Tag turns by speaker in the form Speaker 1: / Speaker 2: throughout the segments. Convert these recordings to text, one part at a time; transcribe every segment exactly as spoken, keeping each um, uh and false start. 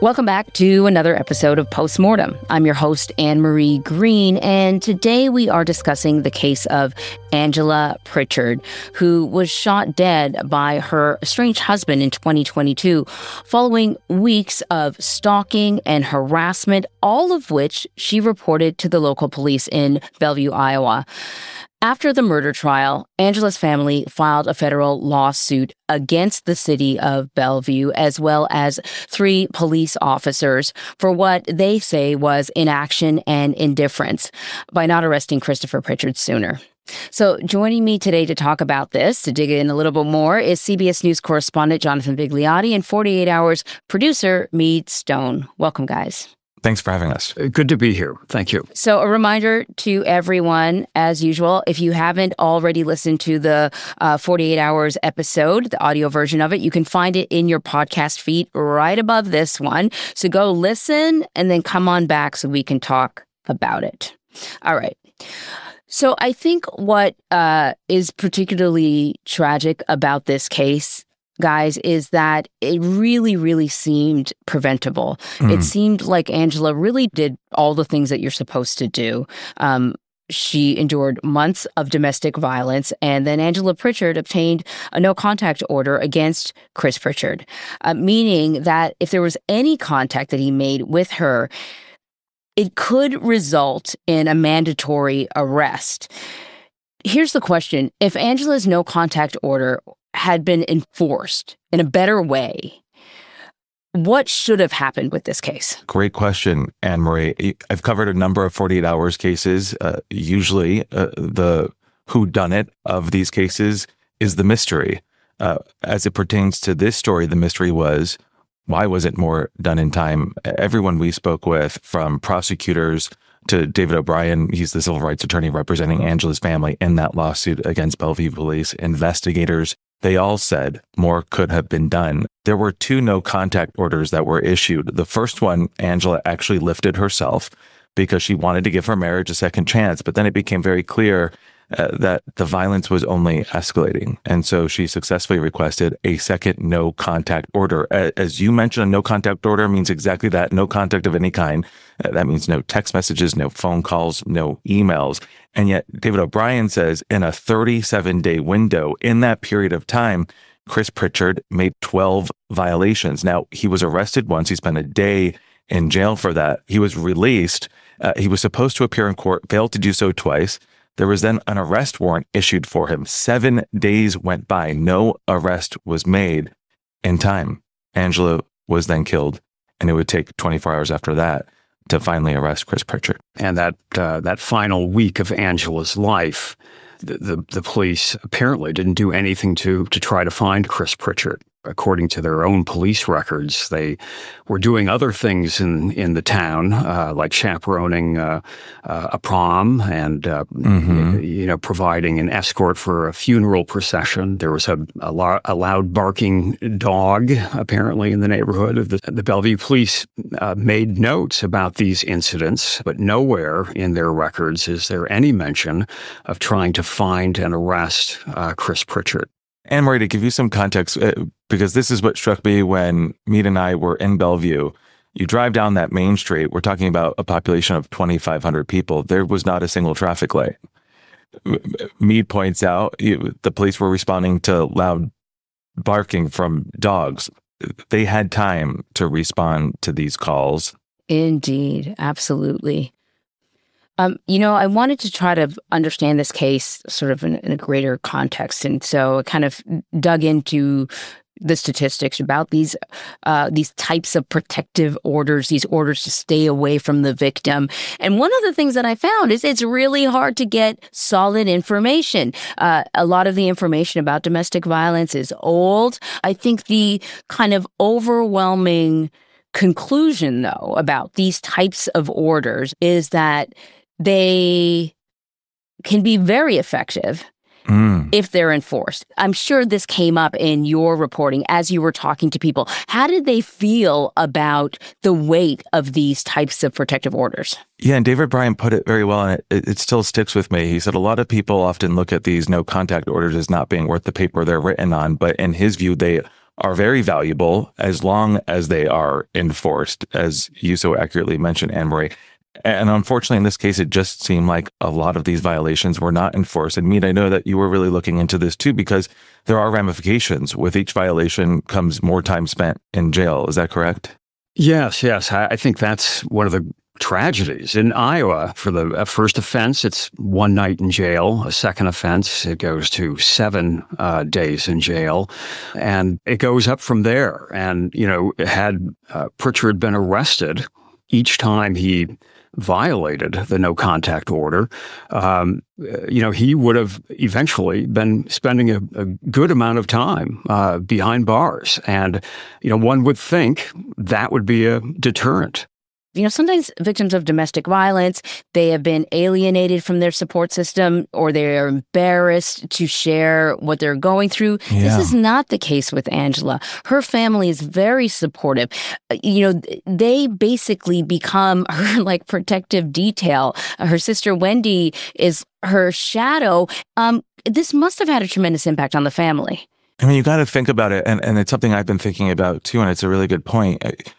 Speaker 1: Welcome back to another episode of Postmortem. I'm your host, Anne-Marie Green, and today we are discussing the case of Angela Pritchard, who was shot dead by her estranged husband in twenty twenty-two, following weeks of stalking and harassment, all of which she reported to the local police in Bellevue, Iowa. After the murder trial, Angela's family filed a federal lawsuit against the city of Bellevue, as well as three police officers, for what they say was inaction and indifference by not arresting Christopher Pritchard sooner. So joining me today to talk about this, to dig in a little bit more, is C B S News correspondent Jonathan Vigliotti and forty-eight hours producer Meade Stone. Welcome, guys.
Speaker 2: Thanks for having us.
Speaker 3: Good to be here. Thank you.
Speaker 1: So a reminder to everyone, as usual, if you haven't already listened to the uh, forty-eight hours episode, the audio version of it, you can find it in your podcast feed right above this one. So go listen and then come on back so we can talk about it. All right. So I think what uh, is particularly tragic about this case, guys, is that it really, really seemed preventable. Mm. It seemed like Angela really did all the things that you're supposed to do. Um, she endured months of domestic violence, and then Angela Pritchard obtained a no-contact order against Chris Pritchard, uh, meaning that if there was any contact that he made with her, it could result in a mandatory arrest. Here's the question. If Angela's no-contact order had been enforced in a better way, what should have happened with this case?
Speaker 2: Great question, Anne-Marie. I've covered a number of forty-eight hours cases. Uh, usually, uh, the whodunit of these cases is the mystery. Uh, as it pertains to this story, the mystery was, why was it more done in time? Everyone we spoke with, from prosecutors to David O'Brien, he's the civil rights attorney representing Angela's family in that lawsuit against Bellevue police, investigators, they all said more could have been done. There were two no-contact orders that were issued. The first one, Angela actually lifted herself because she wanted to give her marriage a second chance, but then it became very clear uh, that the violence was only escalating. And so she successfully requested a second no-contact order. As you mentioned, a no-contact order means exactly that, no contact of any kind. Uh, that means no text messages, no phone calls, no emails. And yet David O'Brien says in a thirty-seven day window, in that period of time, Chris Pritchard made twelve violations. Now, he was arrested once. He spent a day in jail for that. He was released. Uh, he was supposed to appear in court, failed to do so twice. There was then an arrest warrant issued for him. Seven days went by. No arrest was made in time. Angela was then killed, and it would take twenty-four hours after that to finally arrest Chris Pritchard.
Speaker 3: And that uh, that final week of Angela's life, the, the the police apparently didn't do anything to to try to find Chris Pritchard. According to their own police records, they were doing other things in, in the town, uh, like chaperoning uh, uh, a prom and, uh, mm-hmm. you know, providing an escort for a funeral procession. There was a, a, lo- a loud barking dog, apparently, in the neighborhood. The, the Bellevue police uh, made notes about these incidents, but nowhere in their records is there any mention of trying to find and arrest uh, Chris Pritchard.
Speaker 2: Anne-Marie, to give you some context, uh, because this is what struck me when Meade and I were in Bellevue. You drive down that main street, we're talking about a population of twenty-five hundred people. There was not a single traffic light. Meade points out you, the police were responding to loud barking from dogs. They had time to respond to these calls.
Speaker 1: Indeed, absolutely. Um, you know, I wanted to try to understand this case sort of in, in a greater context. And so I kind of dug into the statistics about these uh, these types of protective orders, these orders to stay away from the victim. And one of the things that I found is it's really hard to get solid information. Uh, a lot of the information about domestic violence is old. I think the kind of overwhelming conclusion, though, about these types of orders is that they can be very effective mm. if they're enforced. I'm sure this came up in your reporting as you were talking to people. How did they feel about the weight of these types of protective orders?
Speaker 2: Yeah, and David O'Brien put it very well, and it, it still sticks with me. He said a lot of people often look at these no contact orders as not being worth the paper they're written on, but in his view, they are very valuable as long as they are enforced, as you so accurately mentioned, Anne Marie. And unfortunately, in this case, it just seemed like a lot of these violations were not enforced. And Mead, I know that you were really looking into this too, because there are ramifications. With each violation comes more time spent in jail. Is that correct?
Speaker 3: Yes, yes. I, I think that's one of the tragedies. In Iowa, for the first offense, it's one night in jail. A second offense, it goes to seven uh, days in jail. And it goes up from there. And, you know, had uh, Prichard been arrested each time he violated the no contact order, um, you know, he would have eventually been spending a, a good amount of time uh, behind bars. And, you know, one would think that would be a deterrent.
Speaker 1: You know, sometimes victims of domestic violence, they have been alienated from their support system, or they're embarrassed to share what they're going through.
Speaker 2: Yeah.
Speaker 1: This is not the case with Angela. Her family is very supportive. You know, they basically become her like protective detail. Her sister Wendy is her shadow. Um, this must have had a tremendous impact on the family.
Speaker 2: I mean, you got to think about it. And, and it's something I've been thinking about too. And it's a really good point.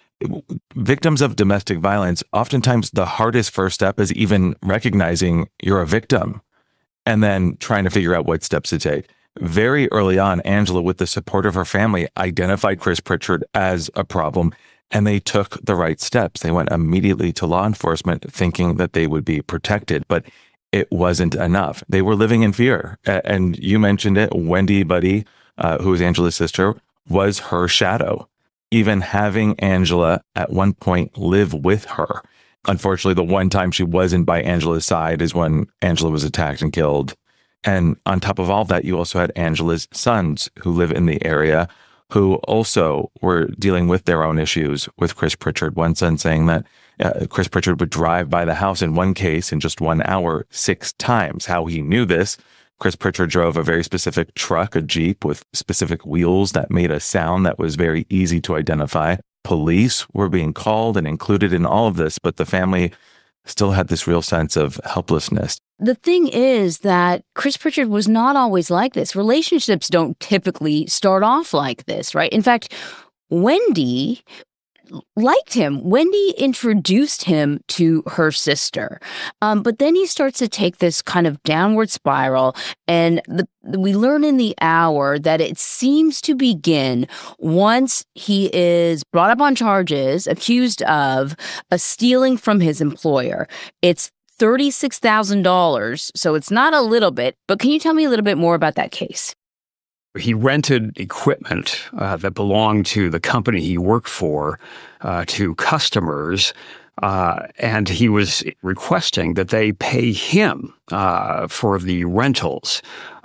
Speaker 2: Victims of domestic violence, oftentimes the hardest first step is even recognizing you're a victim and then trying to figure out what steps to take. Very early on, Angela, with the support of her family, identified Chris Prichard as a problem, and they took the right steps. They went immediately to law enforcement thinking that they would be protected, but it wasn't enough. They were living in fear. And you mentioned it, Wendy Buddy, uh, who is Angela's sister, was her shadow. Even having Angela at one point live with her. Unfortunately, the one time she wasn't by Angela's side is when Angela was attacked and killed. And on top of all that, you also had Angela's sons who live in the area who also were dealing with their own issues with Chris Prichard. One son saying that uh, Chris Prichard would drive by the house in one case in just one hour six times. How he knew this: Chris Prichard drove a very specific truck, a Jeep with specific wheels that made a sound that was very easy to identify. Police were being called and included in all of this, but the family still had this real sense of helplessness.
Speaker 1: The thing is that Chris Prichard was not always like this. Relationships don't typically start off like this, right? In fact, Wendy liked him. Wendy introduced him to her sister. Um, but then he starts to take this kind of downward spiral. And the, we learn in the hour that it seems to begin once he is brought up on charges, accused of a stealing from his employer. It's thirty-six thousand dollars. So it's not a little bit. But can you tell me a little bit more about that case?
Speaker 3: He rented equipment uh, that belonged to the company he worked for uh, to customers, uh, and he was requesting that they pay him uh, for the rentals.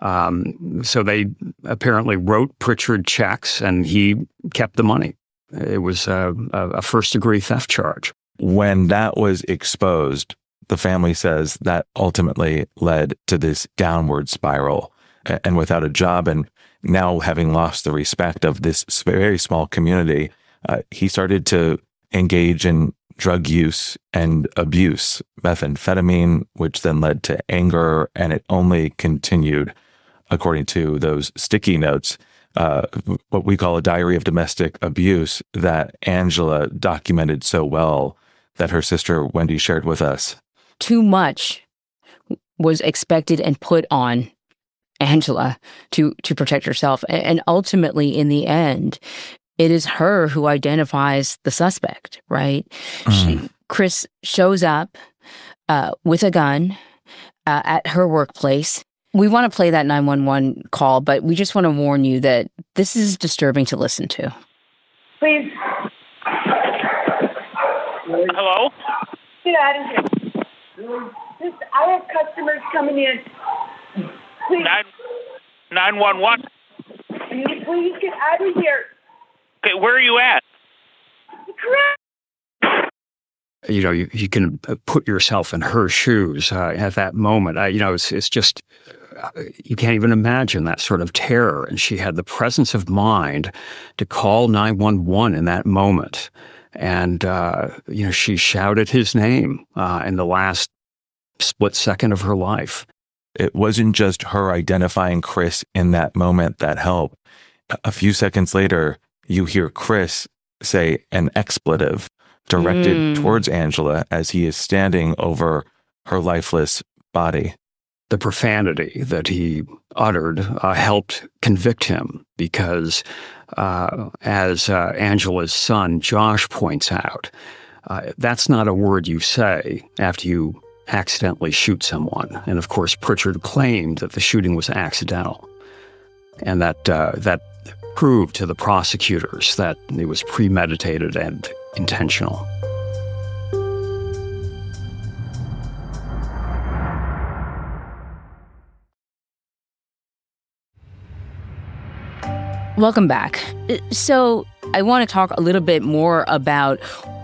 Speaker 3: Um, so they apparently wrote Prichard checks, and he kept the money. It was a, a first-degree theft charge.
Speaker 2: When that was exposed, the family says that ultimately led to this downward spiral. And without a job and now having lost the respect of this very small community, uh, he started to engage in drug use and abuse, methamphetamine, which then led to anger, and it only continued, according to those sticky notes, uh, what we call a diary of domestic abuse that Angela documented so well that her sister Wendy shared with us.
Speaker 1: Too much was expected and put on Angela to to protect herself. And ultimately, in the end, it is her who identifies the suspect, right? Mm. She, Chris shows up uh, with a gun uh, at her workplace. We want to play that nine one one call, but we just want to warn you that this is disturbing to listen to.
Speaker 4: Please.
Speaker 5: Hello?
Speaker 4: Get out of here. Just, I have customers coming in. Please.
Speaker 5: Nine, nine one one.
Speaker 4: Can you please get out of here?
Speaker 5: Okay, where are you at?
Speaker 4: Correct.
Speaker 3: You know, you, you can put yourself in her shoes uh, at that moment. Uh, you know, it's it's just, uh, you can't even imagine that sort of terror. And she had the presence of mind to call nine one one in that moment. And, uh, you know, she shouted his name uh, in the last split second of her life.
Speaker 2: It wasn't just her identifying Chris in that moment that helped. A few seconds later, you hear Chris say an expletive directed
Speaker 1: Mm.
Speaker 2: towards Angela as he is standing over her lifeless body.
Speaker 3: The profanity that he uttered uh, helped convict him because, uh, as uh, Angela's son, Josh, points out, uh, that's not a word you say after you accidentally shoot someone. And of course, Pritchard claimed that the shooting was accidental. And that, uh, that proved to the prosecutors that it was premeditated and intentional.
Speaker 1: Welcome back. So I want to talk a little bit more about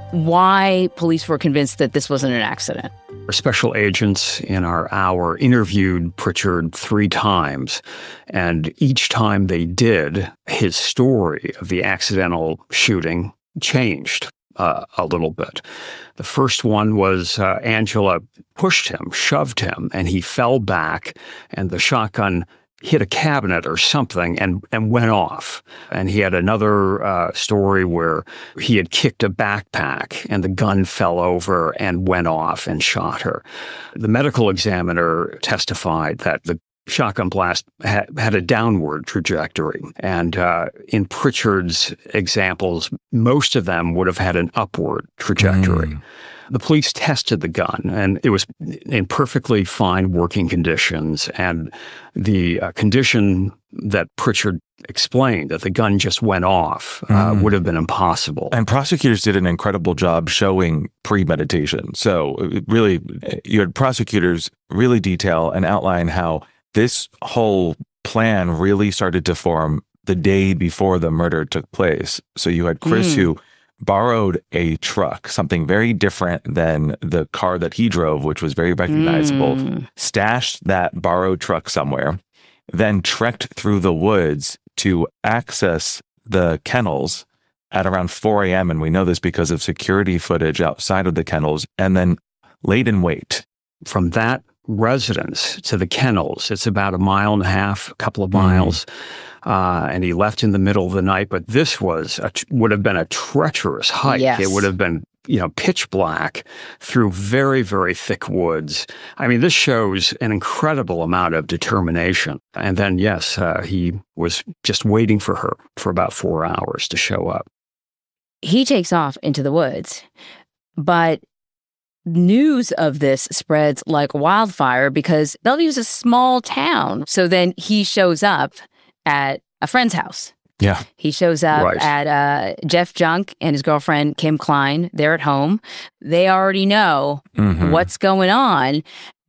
Speaker 1: why police were convinced that this wasn't an accident.
Speaker 3: Our special agents in our hour interviewed Pritchard three times, and each time they did, his story of the accidental shooting changed uh, a little bit. The first one was uh, Angela pushed him, shoved him, and he fell back, and the shotgun hit a cabinet or something and, and went off. And he had another uh, story where he had kicked a backpack and the gun fell over and went off and shot her. The medical examiner testified that the shotgun blast ha- had a downward trajectory. And uh, in Pritchard's examples, most of them would have had an upward trajectory. Mm. The police tested the gun, and it was in perfectly fine working conditions. And the uh, condition that Pritchard explained, that the gun just went off, uh, mm. would have been impossible.
Speaker 2: And prosecutors did an incredible job showing premeditation. So really, you had prosecutors really detail and outline how this whole plan really started to form the day before the murder took place. So you had Chris mm. who borrowed a truck, something very different than the car that he drove, which was very recognizable, mm. stashed that borrowed truck somewhere, then trekked through the woods to access the kennels at around four a.m. And we know this because of security footage outside of the kennels, and then laid in wait.
Speaker 3: From that residence to the kennels, it's about a mile and a half, a couple of miles. Mm. Uh, and he left in the middle of the night. But this was a, would have been a treacherous hike.
Speaker 1: Yes.
Speaker 3: It would have been, you know, pitch black through very, very thick woods. I mean, this shows an incredible amount of determination. And then, yes, uh, he was just waiting for her for about four hours to show up.
Speaker 1: He takes off into the woods, but news of this spreads like wildfire because Bellevue's a small town. So then he shows up at a friend's house.
Speaker 2: Yeah.
Speaker 1: He shows up
Speaker 3: right.
Speaker 1: at uh, Jeff Junk and his girlfriend, Kim Klein. They're at home. They already know mm-hmm. what's going on.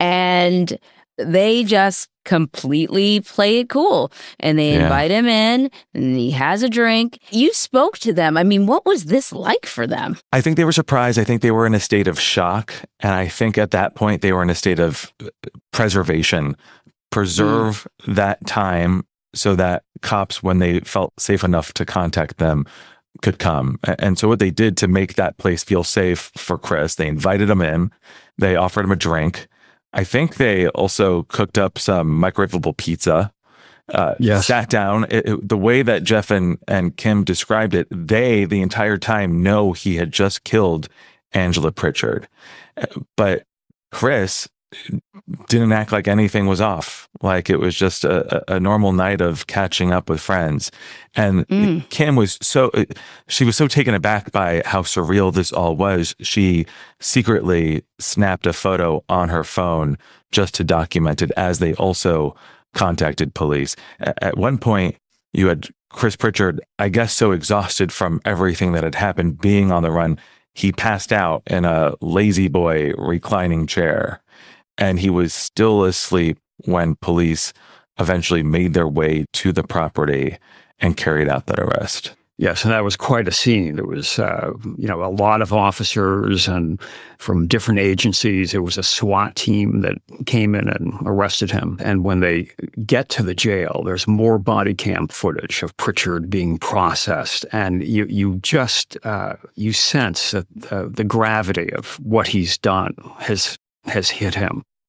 Speaker 1: And they just completely play it cool. And they yeah. invite him in, and he has a drink. You spoke to them. I mean, what was this like for them?
Speaker 2: I think they were surprised. I think they were in a state of shock. And I think at that point, they were in a state of preservation. Preserve mm. that time so that cops, when they felt safe enough to contact them, could come. And so what they did to make that place feel safe for Chris, they invited him in, they offered him a drink. I think they also cooked up some microwavable pizza, uh,
Speaker 3: yes.
Speaker 2: sat down. It, it, the way that Jeff and, and Kim described it, they, the entire time, know he had just killed Angela Pritchard. But Chris didn't act like anything was off, like it was just a, a normal night of catching up with friends. And mm. Kim was so, she was so taken aback by how surreal this all was. She secretly snapped a photo on her phone just to document it as they also contacted police. At one point, you had Chris Pritchard, I guess, so exhausted from everything that had happened, being on the run, he passed out in a lazy boy reclining chair. And he was still asleep when police eventually made their way to the property and carried out that arrest.
Speaker 3: Yes, and that was quite a scene. There was, uh, you know, a lot of officers and from different agencies. It was a SWAT team that came in and arrested him. And when they get to the jail, there's more body cam footage of Pritchard being processed, and you you just uh, you sense that uh, the gravity of what he's done has has hit him.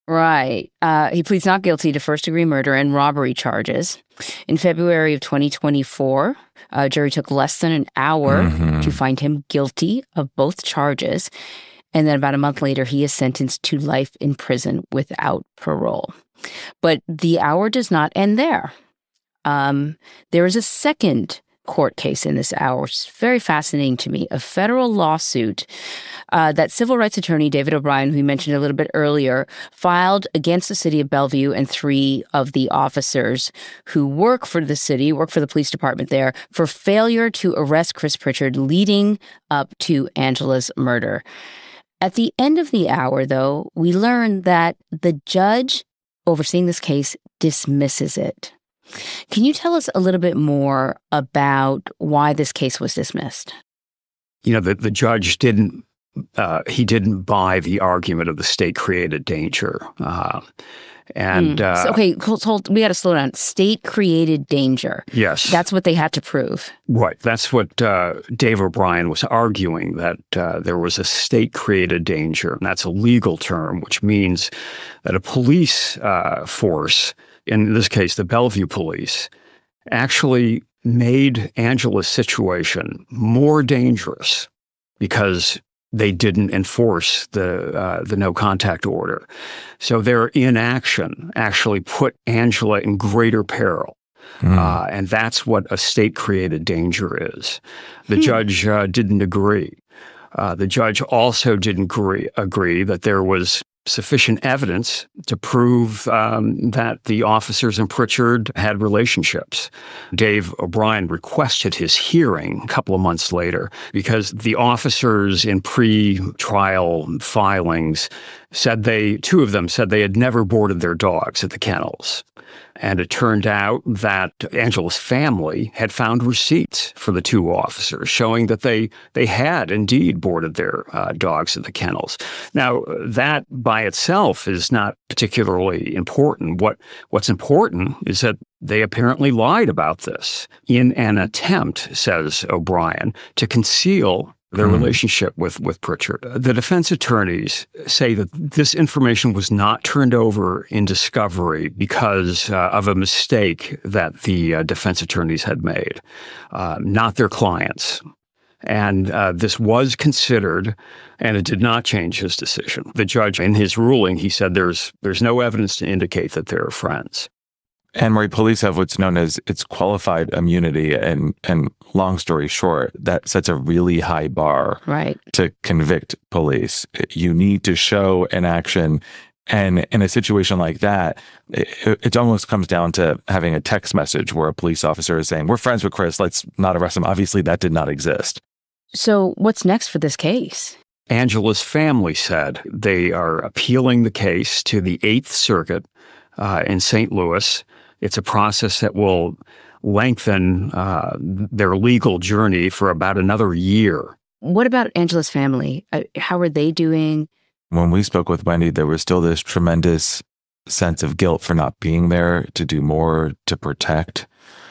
Speaker 1: Right. Uh, he pleads not guilty to first-degree murder and robbery charges. In February of twenty twenty-four, a jury took less than an hour
Speaker 2: Mhm.
Speaker 1: to find him guilty of both charges. And then about a month later, he is sentenced to life in prison without parole. But the hour does not end there. Um, there is a second court case in this hour, which is very fascinating to me, a federal lawsuit uh, that civil rights attorney David O'Brien, who we mentioned a little bit earlier, filed against the city of Bellevue and three of the officers who work for the city, work for the police department there, for failure to arrest Chris Pritchard leading up to Angela's murder. At the end of the hour, though, we learn that the judge overseeing this case dismisses it. Can you tell us a little bit more about why this case was dismissed?
Speaker 3: You know, the, the judge didn't, uh, he didn't buy the argument of the state-created danger. Uh, and,
Speaker 1: Mm.
Speaker 3: uh,
Speaker 1: So, okay, hold, hold, we got to slow down. State-created danger.
Speaker 3: yes.
Speaker 1: That's what they had to prove.
Speaker 3: Right. That's what uh, Dave O'Brien was arguing, that uh, there was a state-created danger. And that's a legal term, which means that a police uh, force, in this case, the Bellevue police, actually made Angela's situation more dangerous because they didn't enforce the uh, the no contact order. So their inaction actually put Angela in greater peril.
Speaker 2: Mm.
Speaker 3: Uh, and that's what a state-created danger is. The
Speaker 1: Hmm.
Speaker 3: judge uh, didn't agree. Uh, the judge also didn't agree, agree that there was sufficient evidence to prove um, that the officers and Pritchard had relationships. Dave O'Brien requested his hearing a couple of months later because the officers in pre-trial filings said they, two of them said they had never boarded their dogs at the kennels. And it turned out that Angela's family had found receipts for the two officers showing that they they had indeed boarded their uh, dogs at the kennels. Now, that by itself is not particularly important. What What's important is that they apparently lied about this in an attempt, says O'Brien, to conceal their
Speaker 2: Hmm.
Speaker 3: relationship with, with Pritchard. The defense attorneys say that this information was not turned over in discovery because uh, of a mistake that the uh, defense attorneys had made, uh, not their clients. And uh, this was considered, and it did not change his decision. The judge, in his ruling, he said there's there's no evidence to indicate that they're friends.
Speaker 2: Anne Marie, police have what's known as its qualified immunity, and and long story short, that sets a really high bar
Speaker 1: Right.
Speaker 2: to convict police. You need to show an action, and in a situation like that, it, it almost comes down to having a text message where a police officer is saying, "We're friends with Chris, let's not arrest him." Obviously, that did not exist.
Speaker 1: So what's next for this case?
Speaker 3: Angela's family said they are appealing the case to the Eighth Circuit uh, in Saint Louis. It's a process that will lengthen uh, their legal journey for about another year.
Speaker 1: What about Angela's family? Uh, how are they doing?
Speaker 2: When we spoke with Wendy, there was still this tremendous sense of guilt for not being there to do more to protect.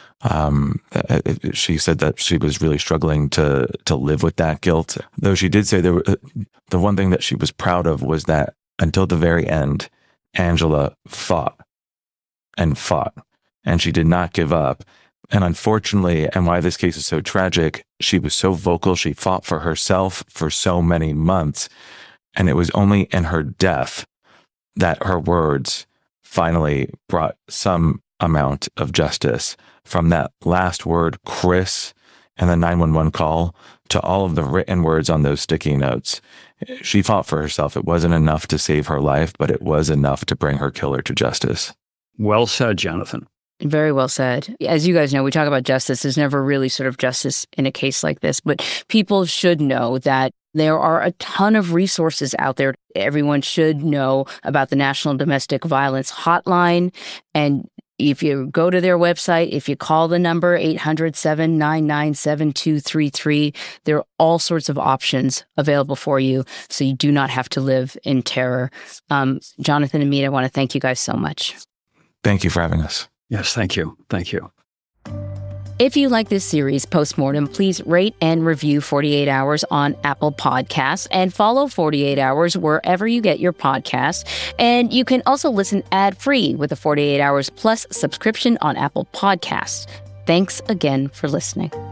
Speaker 2: Um, it, she said that she was really struggling to to live with that guilt. Though she did say there were, the one thing that she was proud of was that until the very end, Angela fought and fought, and she did not give up. And unfortunately, and why this case is so tragic, she was so vocal. She fought for herself for so many months. And it was only in her death that her words finally brought some amount of justice. From that last word, Chris, and the nine one one call, to all of the written words on those sticky notes. She fought for herself. It wasn't enough to save her life, but it was enough to bring her killer to justice.
Speaker 3: Well said, Jonathan.
Speaker 1: Very well said. As you guys know, we talk about justice. There's never really sort of justice in a case like this, but people should know that there are a ton of resources out there. Everyone should know about the National Domestic Violence Hotline. And if you go to their website, if you call the number eight hundred, seven nine nine, seven two three three, there are all sorts of options available for you, so you do not have to live in terror. Um, Jonathan and Mead, I want to thank you guys so much.
Speaker 2: Thank you for having us.
Speaker 3: Yes, thank you. Thank you.
Speaker 1: If you like this series, Postmortem, please rate and review forty-eight hours on Apple Podcasts and follow forty-eight hours wherever you get your podcasts. And you can also listen ad-free with a forty-eight hours Plus subscription on Apple Podcasts. Thanks again for listening.